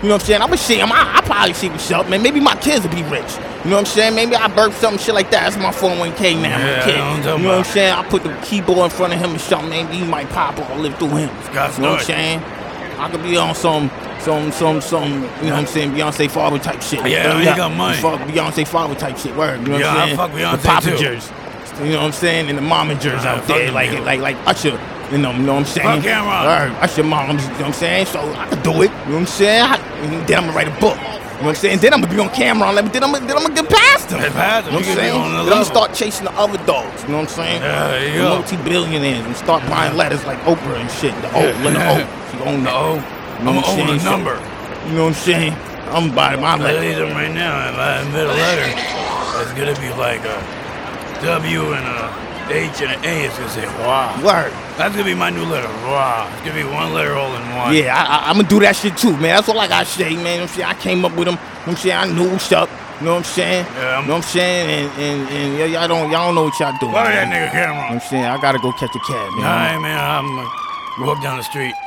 You know what I'm saying? I'ma see him. I probably see what's up, man. Maybe my kids will be rich. You know what I'm saying? Maybe I birth something shit like that. That's my 401k now. Yeah, kid. I don't You know what I'm saying? I put the keyboard in front of him or something. Maybe he might pop or live through him. You know what I'm saying? I could be on some, you know what I'm saying, Beyonce father type shit. Yeah, you got money. Beyonce father type shit. Word. You know what I'm saying? Fuck Beyonce the Popagers. You know what I'm saying? And the momagers out there, like Usher. You know what I'm saying? Fuck Cameron. Usher moms. You know what I'm saying? So I could do it. You know what I'm saying? And then I'm gonna write a book. You know what I'm saying? Then I'm gonna be on camera. Then I'm gonna get past them. Get past them. You know what I'm saying? Then I'm gonna start chasing the other dogs. You know what I'm saying? Yeah, there you the go. multi-billionaires and start buying letters like Oprah and shit. The O, letter O. She own that. O. You know I'm what I'm gonna own saying? a number. You know what I'm saying? I'm buying my I letter. need them right now. And my middle letter is gonna be like a W and a H and an A. It's gonna say wow. Word. That's gonna be my new letter. Wow. It's gonna be one letter all in one. Yeah, I'm gonna do that shit too, man. That's all I gotta say, man. You know what I'm saying? I came up with them. You know what I'm saying? I knew what's up. You know what I'm saying? Yeah, you know what I'm saying? And y'all don't know what y'all doing. Fuck that man. nigga Cameron. You know what I'm saying? I gotta go catch a cab, man. Alright, man. I'm gonna walk down the street.